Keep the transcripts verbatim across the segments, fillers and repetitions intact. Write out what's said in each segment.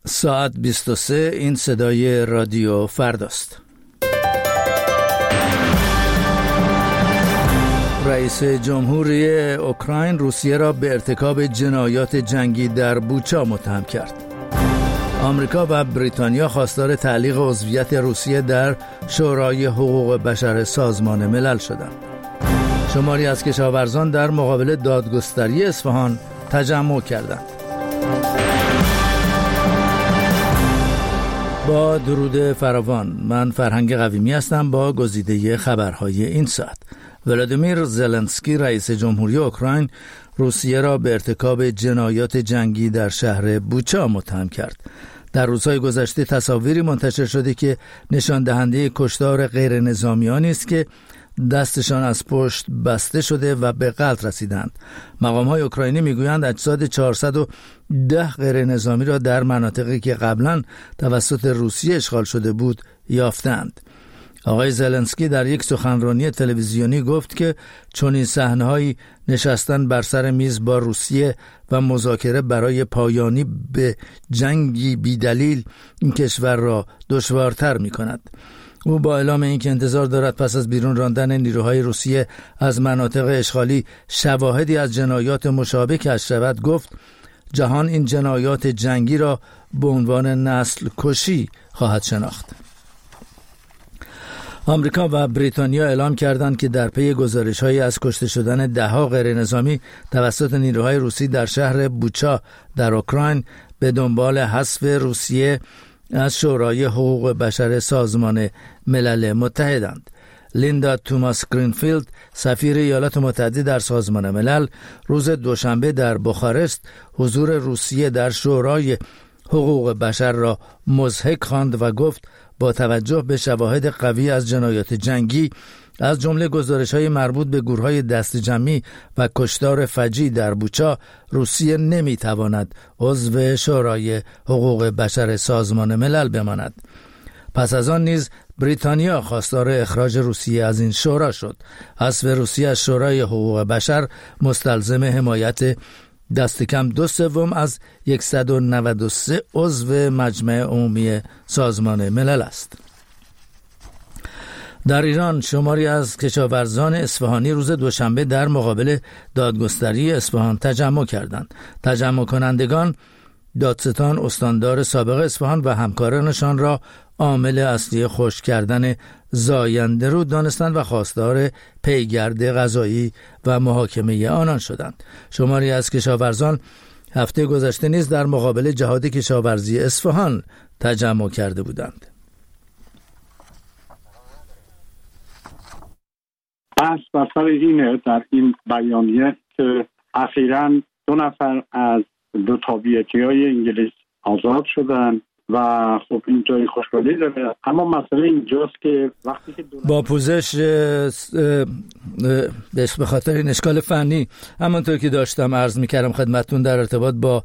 ساعت بیست و سه. این صدای رادیو فرداست. رئیس جمهوری اوکراین روسیه را به ارتکاب جنایات جنگی در بوچا متهم کرد. آمریکا و بریتانیا خواستار تعلیق عضویت روسیه در شورای حقوق بشر سازمان ملل شدند. شماری از کشاورزان در مقابل دادگستری اصفهان تجمع کردند. با درود فراوان، من فرهنگ قویمی هستم با گزیده خبرهای این ساعت. ولادیمیر زلنسکی رئیس جمهوری اوکراین روسیه را به ارتکاب جنایات جنگی در شهر بوچا متهم کرد. در روزهای گذشته تصاویری منتشر شده که نشان دهنده کشتار غیر نظامیانی است که دستشان از پشت بسته شده و به قتل رسیدند. مقام‌های اوکراینی میگویند اجساد چهارصد و ده غیر نظامی را در مناطقی که قبلا توسط روسیه اشغال شده بود یافتند. آقای زلنسکی در یک سخنرانی تلویزیونی گفت که چنین صحنه‌هایی نشستن بر سر میز با روسیه و مذاکره برای پایانی به جنگی بی‌دلیل این کشور را دشوارتر می‌کند. او با اعلام اینکه انتظار دارد پس از بیرون راندن نیروهای روسیه از مناطق اشغالی شواهدی از جنایات مشابه کشف شود، گفت جهان این جنایات جنگی را به عنوان نسل کشی خواهد شناخت. آمریکا و بریتانیا اعلام کردند که در پی گزارش‌هایی از کشته شدن ده‌ها غیرنظامی توسط نیروهای روسی در شهر بوچا در اوکراین به دنبال حذف روسیه از شورای حقوق بشر سازمان ملل متحدند. لیندا توماس گرینفیلد، سفیر ایالات متحده در سازمان ملل، روز دوشنبه در بخارست حضور روسیه در شورای حقوق بشر را مضحک خواند و گفت با توجه به شواهد قوی از جنایات جنگی از جمله گزارش‌های مربوط به گروه‌های دست جمعی و کشتار فجیع در بوچا، روسیه نمی‌تواند عضو شورای حقوق بشر سازمان ملل بماند. پس از آن نیز بریتانیا خواستار اخراج روسیه از این شورا شد. حذف روسیه از شورای حقوق بشر مستلزم حمایت دست کم دو سوم از صد و نود و سه عضو مجمع عمومی سازمان ملل است. در ایران شماری از کشاورزان اصفهانی روز دوشنبه در مقابل دادگستری اصفهان تجمع کردند. تجمع کنندگان دادستان استاندار سابق اصفهان و همکارانشان را عامل اصلی خشک کردن زاینده رود دانستند و خواستار پیگرد قضایی و محاکمه آنان شدند. شماری از کشاورزان هفته گذشته نیز در مقابل جهاد کشاورزی اصفهان تجمع کرده بودند. بحث بر سر اینه در این بیانیه که اخیراً دو نفر از دو تابعیتی‌های انگلیس آزاد شدن و خب این جای خوشحالی داره، اما مسئله اینجاست که وقتی که با پوزش به خاطر این اشکال فنی همونطور که داشتم عرض میکردم خدمتتون در ارتباط با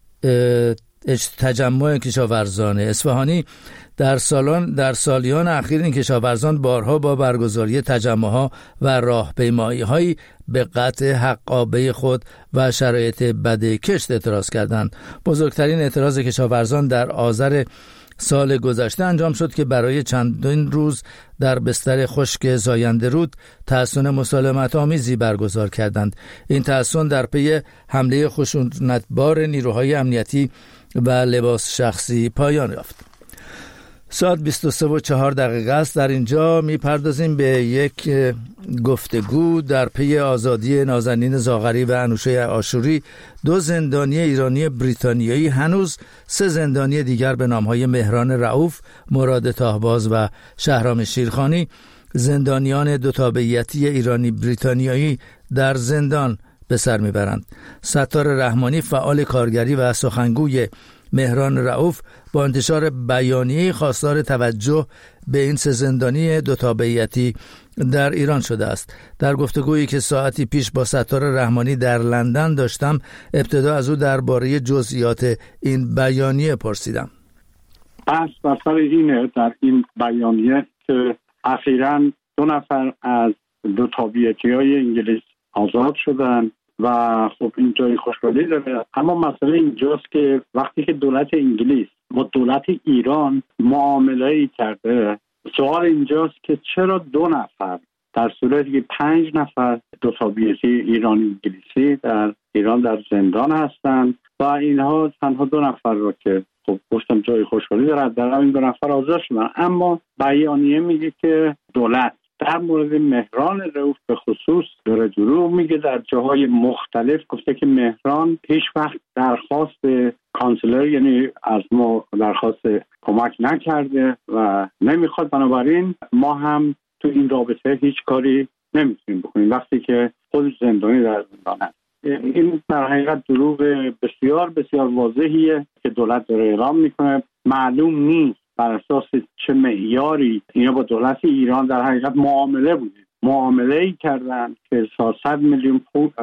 تجمع کشاورزان اصفهانی در سالان در سالیان اخیر این کشاورزان بارها با برگزاری تجمع‌ها و راهپیمایی‌هایی به قطع حقابه خود و شرایط بد کشت اعتراض کردند. بزرگترین اعتراض کشاورزان در آذر سال گذشته انجام شد که برای چندین روز در بستر خشک زاینده رود تحصن مسالمت آمیزی برگزار کردند. این تحصن در پی حمله خشونتبار نیروهای امنیتی و لباس شخصی پایان یافت. ساعت بیست و سه و چهار دقیقه است. در اینجا میپردازیم به یک گفتگو در پی آزادی نازنین زاغری و انوشه عاشوری، دو زندانی ایرانی بریتانیایی، هنوز سه زندانی دیگر به نامهای مهران رؤوف، مراد تاهباز و شهرام شیرخانی، زندانیان دو تابعیتی ایرانی بریتانیایی در زندان به سر میبرند. ستار رحمانی، فعال کارگری و سخنگوی مهران رؤوف، با انتشار بیانیه خواستار توجه به این سه زندانی دو تابعیتی در ایران شده است. در گفتگویی که ساعتی پیش با ستار رحمانی در لندن داشتم، ابتدا از او درباره جزئیات این بیانیه پرسیدم. بحث بر سر اینه در این بیانیه که اخیراً دو نفر از دو تابعیتی‌های انگلیس آزاد شدن و خب این جای خوشحالی داره، اما مسئله اینجاست که وقتی که دولت انگلیس با دولت ایران معامله‌ای کرده. سوال اینجاست که چرا دو نفر در صورتی که پنج نفر دو تابعیتی ایران انگلیسی در ایران در زندان هستند و اینها تنها دو نفر رو که خب گفتم جای خوشحالی دارد در این دو نفر آزاد شدن، اما بیانیه میگه که دولت در مورد مهران رئوف به خصوص داره دروغ میگه. در جاهای مختلف گفته که مهران هیچ وقت درخواست کانسلر یعنی از ما درخواست کمک نکرده و نمیخواد، بنابراین ما هم تو این رابطه هیچ کاری نمیتونیم بکنیم وقتی که خود زندانی در زندان هست. این در حقیقت دروغ بسیار بسیار واضحیه که دولت داره اعلام میکنه. معلوم نیست بر اساس چه معیاری اینا با دولت ایران در حقیقت معامله بوده. معامله ای کردن که صد میلیون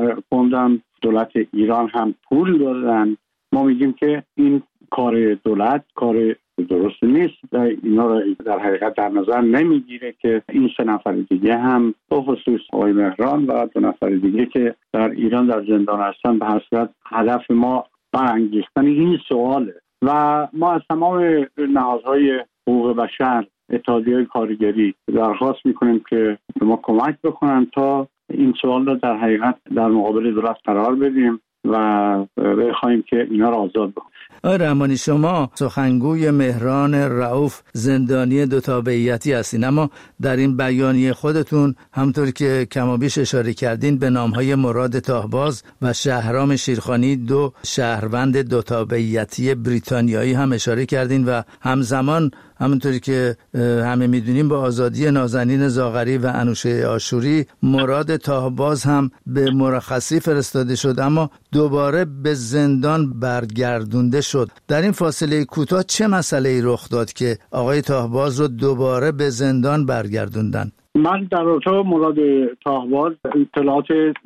پوند دولت ایران هم پول دادن. ما میگیم که این کار دولت کار درست نیست. اینا رو در حقیقت در نظر نمیگیره که این سه نفر دیگه هم به خصوص آقای مهران و دو نفر دیگه که در ایران در زندان هستن به هر صورت هدف ما برانگیختن این سواله و ما از تمام نهادهای حقوق بشر، اتحادیه‌های کارگری درخواست میکنیم که به ما کمک بکنن تا این سوال رو در حقیقت در مقابل دولت قرار بدیم و بخوایم که اینا رو آزاد بکنیم. آقای رحمانی، شما سخنگوی مهران رئوف زندانی دو تابعیتی هستین، اما در این بیانیه خودتون همطور که کمابیش اشاره کردین به نامهای مراد تاهباز و شهرام شیرخانی دو شهروند دو تابعیتی بریتانیایی هم اشاره کردین و همزمان همونطوری که همه میدونیم با آزادی نازنین زاغری و انوشه آشوری مراد تاهباز هم به مرخصی فرستاده شد اما دوباره به زندان برگردونده شد. در این فاصله کوتاه چه مسئله‌ای رخ داد که آقای تاهباز رو دوباره به زندان برگردوندن؟ من در رابطه با مراد تاهباز اطلاعات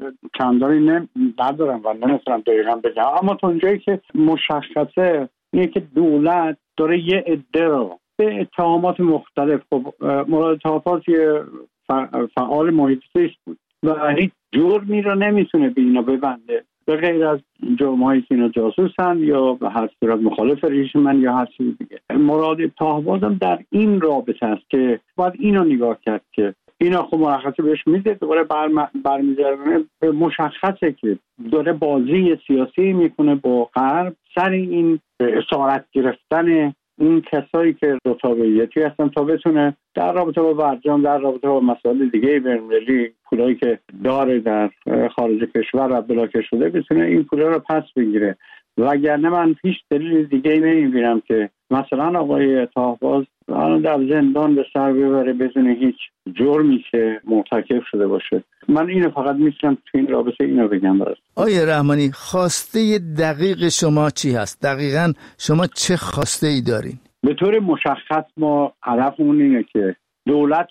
چندانی ندارم و نمیتونم دقیقاً بگم، اما تا اونجایی که مشخصه اینه که دولت داره یه عده رو به اتهامات مختلف، خب مراد تاهباز یه فعال محیط زیست بود و هیچ جرمی رو نمیتونه به اینا ببنده به غیر از جرم‌هایی که اینا جاسوسن یا به هر صورت مخالف رژیم یا هر چیز دیگه. مراد تاهباز هم در این رابطه است که باید اینو نگاه کرد که اینا خب مرخصی بهش میده، دوباره برمیگردونه. مشخصه که داره بازی سیاسی میکنه با غرب سر این اسارت گرفتن این کسایی که دو تابعیتی هستن تا بتونه در رابطه با برجام، در رابطه با مسائل دیگه بین‌المللی، پولایی که داره در خارج کشور و بلاک شده بتونه این پولا رو پس بگیره. وگرنه من هیچ دلیل دیگه نمیبینم که مثلا آقای تاهباز در زندان به سر ببره بدون هیچ جرمی که مرتکب شده باشه. من اینو فقط میتونم تو این رابطه اینو بگم. برست آقای رحمانی، خواسته دقیق شما چی هست؟ دقیقاً شما چه خواسته ای دارین؟ به طور مشخص ما هدفمون اینه که دولت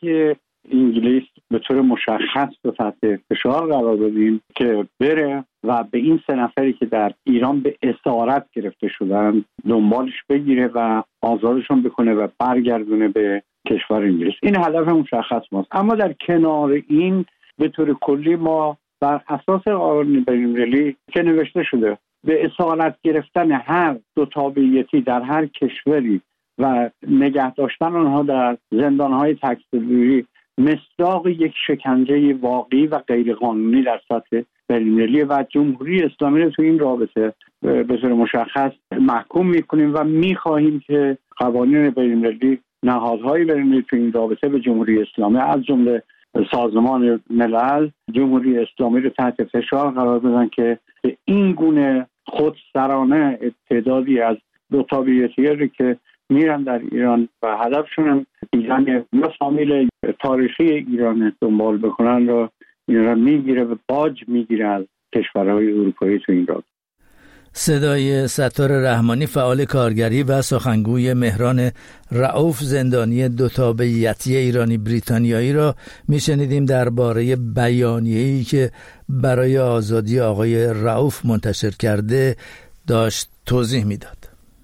انگلیس به طور مشخص به تحت فشار قرار بدیم که بره و به این سه نفری که در ایران به اسارت گرفته شدن دنبالش بگیره و آزادشون بکنه و برگردونه به کشور انگلیس. این هدف مشخص ماست. اما در کنار این به طور کلی ما بر اساس قوانین بین‌المللی که نوشته شده به اسارت گرفتن هر دو تابعیتی در هر کشوری و نگه داشتن آنها در زندان‌های تک‌سلولی مصداق یک شکنجه واقعی و غیرقانونی در سطح بین‌المللی و جمهوری اسلامی رو تو این رابطه به طور مشخص محکوم می‌کنیم و می‌خواهیم که قوانین بین‌المللی، نهادهای بین‌المللی تو این رابطه به جمهوری اسلامی از جمله سازمان ملل جمهوری اسلامی رو تحت فشار قرار بدن که به این گونه خودسرانه تعدادی از دو تابعیتی‌ها که میرن در ایران و هدفشون دیدن یا فامیل تاریخی ایران دنبال بکنن رو این را میگیره و باج میگیره از کشورهای اروپایی تو این رابطه. صدای ستار رحمانی، فعال کارگری و سخنگوی مهران رئوف زندانی دو تابعیتی ایرانی بریتانیایی را میشنیدیم درباره بیانیه‌ای که برای آزادی آقای رئوف منتشر کرده داشت توضیح میداد.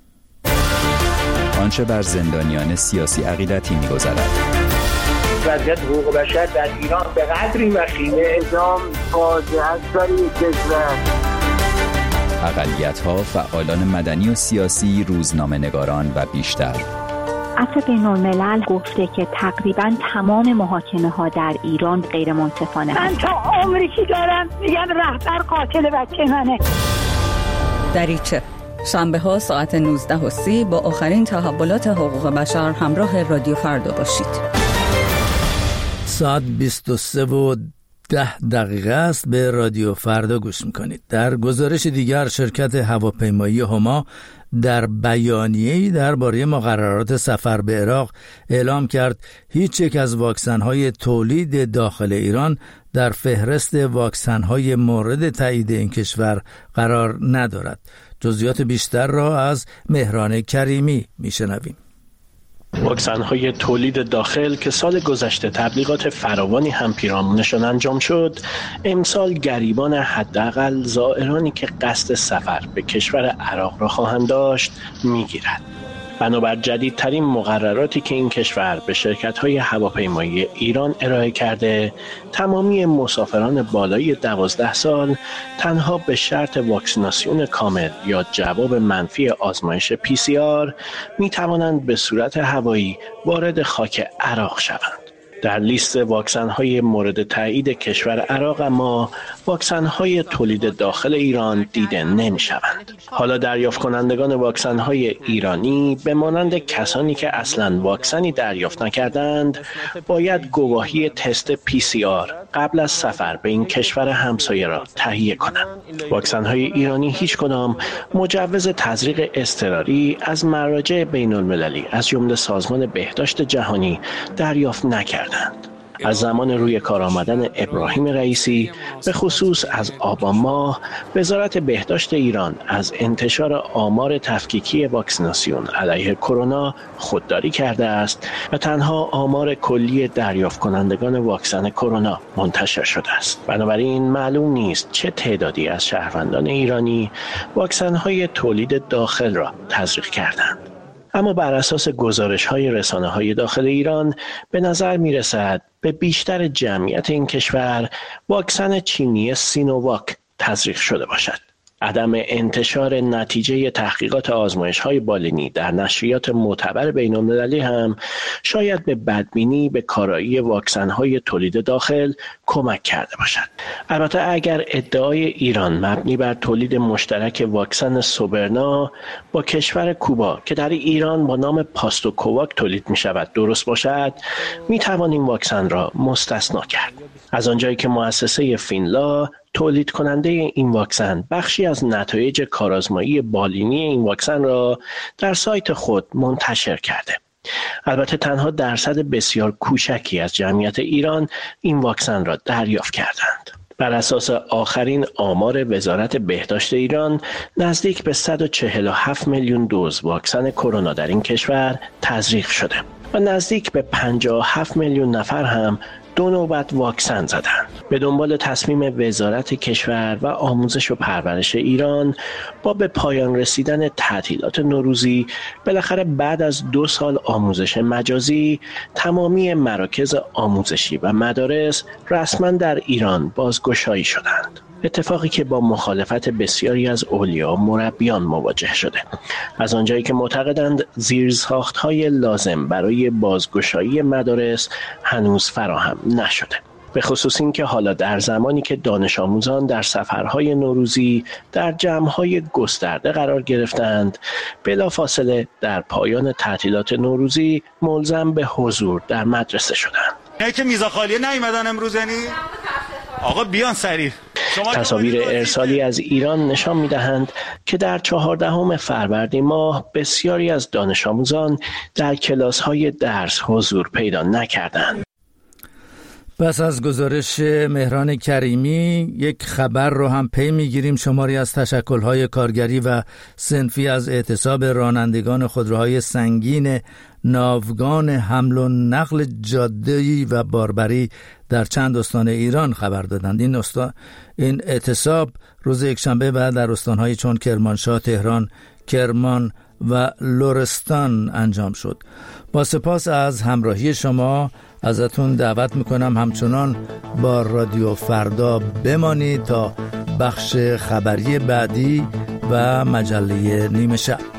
آنچه بر زندانیان سیاسی عقیدتی می‌گذرد. وضعیت حقوق بشر در ایران به قدری وخیمه اعدام واضح است برای کشور. اقلیت‌ها، فعالان مدنی و سیاسی، روزنامه‌نگاران و بیشتر. عفو بین‌الملل گفته که تقریباً تمام محاکمه ها در ایران غیر منصفانه هست. من تا عمری که دارم میگم رهبر قاتل بچه منه. دریچه شنبه ها ساعت نوزده و سی با آخرین تحولات حقوق بشر همراه رادیو فردا باشید. ساعت بیست و سه و ده دقیقه است. به رادیو فردا گوش میکنید. در گزارش دیگر شرکت هواپیمایی هما در بیانیه‌ای درباره مقررات سفر به عراق اعلام کرد هیچ یک از واکسن‌های تولید داخل ایران در فهرست واکسن‌های مورد تایید این کشور قرار ندارد. جزئیات بیشتر را از مهران کریمی میشنویم. واکسن‌های تولید داخل که سال گذشته تبلیغات فراوانی هم پیرامونشان انجام شد، امسال گریبان حداقل زائرانی که قصد سفر به کشور عراق را خواهند داشت میگیرد. بنابر جدیدترین مقرراتی که این کشور به شرکت‌های هواپیمایی ایران ارائه کرده، تمامی مسافران بالای دوازده سال تنها به شرط واکسیناسیون کامل یا جواب منفی آزمایش پی سی آر می توانند به صورت هوایی وارد خاک عراق شوند. در لیست واکسن‌های مورد تایید کشور عراق اما واکسن‌های تولید داخل ایران دیده نمی‌شوند. حالا دریافت کنندگان واکسن‌های ایرانی به مانند کسانی که اصلاً واکسنی دریافت نکردند باید گواهی تست پی سی آر قبل از سفر به این کشور همسایه را تهیه کنند. واکسن‌های ایرانی هیچ کدام مجوز تزریق اضطراری از مراجع بین‌المللی از جمله سازمان بهداشت جهانی دریافت نکردند. از زمان روی کار آمدن ابراهیم رئیسی به خصوص از آبان ماه، وزارت بهداشت ایران از انتشار آمار تفکیکی واکسیناسیون علیه کرونا خودداری کرده است و تنها آمار کلی دریافت کنندگان واکسن کرونا منتشر شده است. بنابراین معلوم نیست چه تعدادی از شهروندان ایرانی واکسن‌های تولید داخل را تزریق کردند. اما بر اساس گزارش‌های رسانه‌های داخل ایران به نظر می‌رسد به بیشتر جمعیت این کشور واکسن چینی سینوواک تزریق شده باشد. عدم انتشار نتیجه تحقیقات آزمایش‌های بالینی در نشریات معتبر بین‌المللی هم شاید به بدبینی به کارایی واکسن‌های تولید داخل کمک کرده باشد. البته اگر ادعای ایران مبنی بر تولید مشترک واکسن سوبرنا با کشور کوبا که در ایران با نام پاستوکوواک تولید می‌شود درست باشد، می‌توانیم واکسن را مستثنا کرد. از آنجایی که مؤسسه فینلا تولید کننده این واکسن بخشی از نتایج کارآزمایی بالینی این واکسن را در سایت خود منتشر کرده. البته تنها درصد بسیار کوچکی از جمعیت ایران این واکسن را دریافت کردند. بر اساس آخرین آمار وزارت بهداشت ایران، نزدیک به صد و چهل و هفت میلیون دوز واکسن کرونا در این کشور تزریق شده و نزدیک به پنجاه و هفت میلیون نفر هم دو نوبت واکسن زدند. به دنبال تصمیم وزارت کشور و آموزش و پرورش ایران با به پایان رسیدن تعطیلات نوروزی، بالاخره بعد از دو سال آموزش مجازی، تمامی مراکز آموزشی و مدارس رسما در ایران بازگشایی شدند. اتفاقی که با مخالفت بسیاری از اولیا و مربیان مواجه شده. از آنجایی که معتقدند زیرساخت‌های لازم برای بازگشایی مدارس هنوز فراهم نشده. به خصوص این که حالا در زمانی که دانش آموزان در سفرهای نوروزی در جمع‌های گسترده قرار گرفتند، بلافاصله در پایان تعطیلات نوروزی ملزم به حضور در مدرسه شدند. نه که میزا خالیه نیومدن امروز یعنی آقا بیان سریع. تصاویر ارسالی از ایران نشان می‌دهند که در چهاردهم فروردین ماه بسیاری از دانش آموزان در کلاس‌های درس حضور پیدا نکردند. پس از گزارش مهران کریمی یک خبر رو هم پی میگیریم. شماری از تشکل‌های کارگری و صنفی از اعتصاب رانندگان خودروهای سنگین ناوگان حمل و نقل جاده‌ای و باربری در چند استان ایران خبر دادند. این استان این اعتصاب روز یکشنبه بعد در استان‌های چون کرمانشاه، تهران، کرمان، و لرستان انجام شد. با سپاس از همراهی شما ازتون دعوت میکنم همچنان با رادیو فردا بمانید تا بخش خبری بعدی و مجله نیمه شب.